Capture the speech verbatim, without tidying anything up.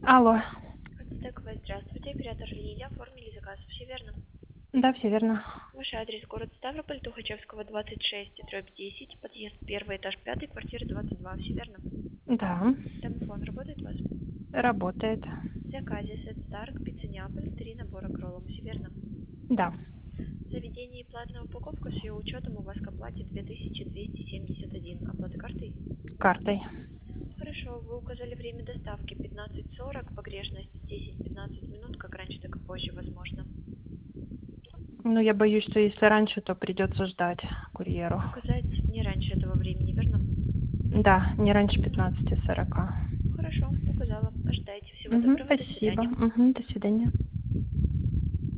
Алло. Ацтековая, здравствуйте. Оператор линии. Оформили заказ. Все верно? Да, все верно. Ваш адрес город Ставрополь, Тухачевского, двадцать шесть, дробь десять, подъезд первый этаж пятый, квартира двадцать два. Все верно? Да, Домофон работает у вас? работает. В заказе Сет Старк, пицца Неаполь, три набора к роллам. Все верно? Да. Заведение и платная упаковка с ее учетом у вас к оплате две тысячи двести семьдесят один. Оплата картой? Картой. Хорошо. Вы указали время доставки пятнадцать сорок, погрешность десять-пятнадцать минут, как раньше, так и позже, возможно. Ну, я боюсь, что если раньше, то придется ждать курьеру. Указать не раньше этого времени, верно? Да, не раньше пятнадцати сорока. Хорошо, указала. Ожидайте. Всего Угу, доброго, до спасибо. свидания. Угу, до свидания.